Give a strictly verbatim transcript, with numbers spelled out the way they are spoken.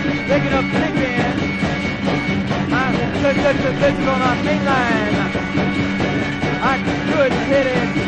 Picking up big man. Nice and good, good, good physical on main line. I good hit it.